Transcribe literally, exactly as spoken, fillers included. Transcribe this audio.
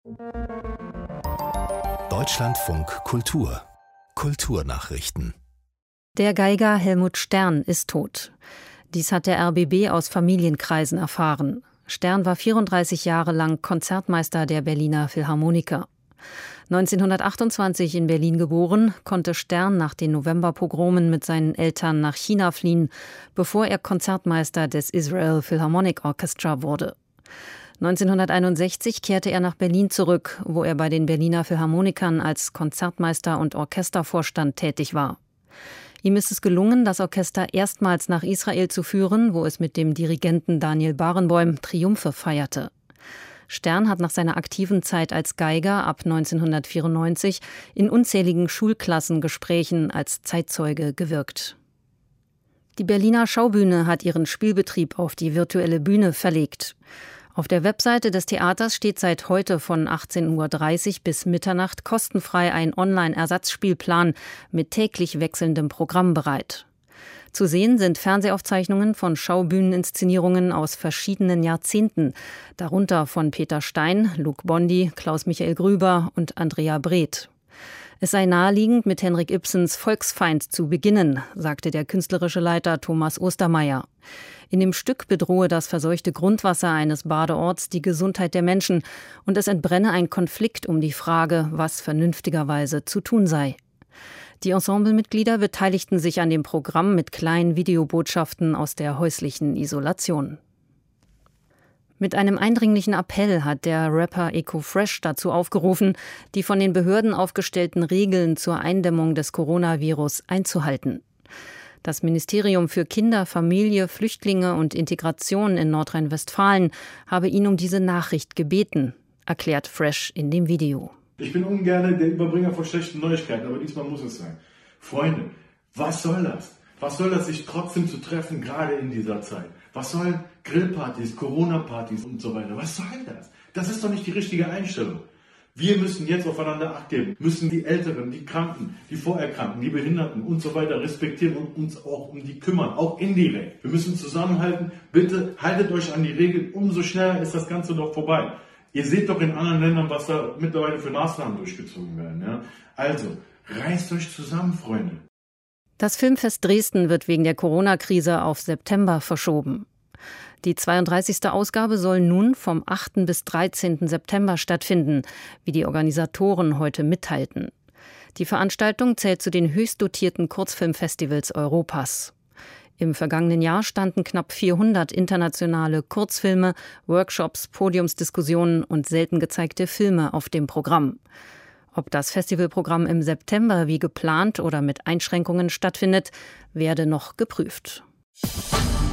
Deutschlandfunk Kultur Kulturnachrichten. Der Geiger Helmut Stern ist tot. Dies hat der R B B aus Familienkreisen erfahren. Stern war vierunddreißig Jahre lang Konzertmeister der Berliner Philharmoniker. neunzehnhundertachtundzwanzig in Berlin geboren, konnte Stern nach den Novemberpogromen mit seinen Eltern nach China fliehen, bevor er Konzertmeister des Israel Philharmonic Orchestra wurde. neunzehnhunderteinundsechzig kehrte er nach Berlin zurück, wo er bei den Berliner Philharmonikern als Konzertmeister und Orchestervorstand tätig war. Ihm ist es gelungen, das Orchester erstmals nach Israel zu führen, wo es mit dem Dirigenten Daniel Barenboim Triumphe feierte. Stern hat nach seiner aktiven Zeit als Geiger ab neunzehnhundertvierundneunzig in unzähligen Schulklassengesprächen als Zeitzeuge gewirkt. Die Berliner Schaubühne hat ihren Spielbetrieb auf die virtuelle Bühne verlegt. Auf der Webseite des Theaters steht seit heute von achtzehn Uhr dreißig bis Mitternacht kostenfrei ein Online-Ersatzspielplan mit täglich wechselndem Programm bereit. Zu sehen sind Fernsehaufzeichnungen von Schaubühneninszenierungen aus verschiedenen Jahrzehnten, darunter von Peter Stein, Luc Bondy, Klaus-Michael Grüber und Andrea Breth. Es sei naheliegend, mit Henrik Ibsens Volksfeind zu beginnen, sagte der künstlerische Leiter Thomas Ostermeier. In dem Stück bedrohe das verseuchte Grundwasser eines Badeorts die Gesundheit der Menschen und es entbrenne ein Konflikt um die Frage, was vernünftigerweise zu tun sei. Die Ensemblemitglieder beteiligten sich an dem Programm mit kleinen Videobotschaften aus der häuslichen Isolation. Mit einem eindringlichen Appell hat der Rapper Eko Fresh dazu aufgerufen, die von den Behörden aufgestellten Regeln zur Eindämmung des Coronavirus einzuhalten. Das Ministerium für Kinder, Familie, Flüchtlinge und Integration in Nordrhein-Westfalen habe ihn um diese Nachricht gebeten, erklärt Fresh in dem Video. Ich bin ungern der Überbringer von schlechten Neuigkeiten, aber diesmal muss es sein. Freunde, was soll das? Was soll das, sich trotzdem zu treffen, gerade in dieser Zeit? Was sollen Grillpartys, Corona-Partys und so weiter? Was soll das? Das ist doch nicht die richtige Einstellung. Wir müssen jetzt aufeinander Acht geben, müssen die Älteren, die Kranken, die Vorerkrankten, die Behinderten und so weiter respektieren und uns auch um die kümmern, auch indirekt. Wir müssen zusammenhalten. Bitte haltet euch an die Regeln, umso schneller ist das Ganze doch vorbei. Ihr seht doch in anderen Ländern, was da mittlerweile für Maßnahmen durchgezogen werden. Ja? Also, reißt euch zusammen, Freunde. Das Filmfest Dresden wird wegen der Corona-Krise auf September verschoben. Die zweiunddreißigste Ausgabe soll nun vom achten bis dreizehnten September stattfinden, wie die Organisatoren heute mitteilten. Die Veranstaltung zählt zu den höchst dotierten Kurzfilmfestivals Europas. Im vergangenen Jahr standen knapp vierhundert internationale Kurzfilme, Workshops, Podiumsdiskussionen und selten gezeigte Filme auf dem Programm. Ob das Festivalprogramm im September wie geplant oder mit Einschränkungen stattfindet, werde noch geprüft.